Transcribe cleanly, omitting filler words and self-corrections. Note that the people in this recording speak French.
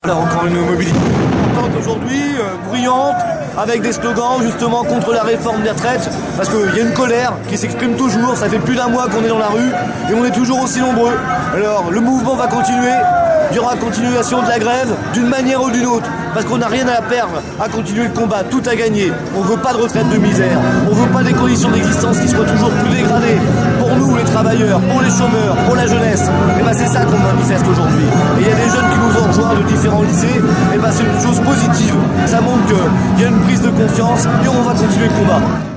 Alors encore une mobilité importante aujourd'hui, bruyante, avec des slogans justement contre la réforme des retraites, parce qu'il y a une colère qui s'exprime toujours, ça fait plus d'un mois qu'on est dans la rue, et on est toujours aussi nombreux. Alors le mouvement va continuer, il y aura continuation de la grève, d'une manière ou d'une autre, parce qu'on n'a rien à perdre à continuer le combat, tout à gagner. On veut pas de retraite de misère, on veut pas des conditions d'existence qui soient toujours plus dégradées. Pour nous, les travailleurs, pour les chômeurs, pour la jeunesse, et ben c'est ça qu'on manifeste aujourd'hui. Et il y a des jeunes qui nous ont rejoints de différents lycées, et ben c'est une chose positive. Ça montre qu'il y a une prise de confiance et on va continuer le combat.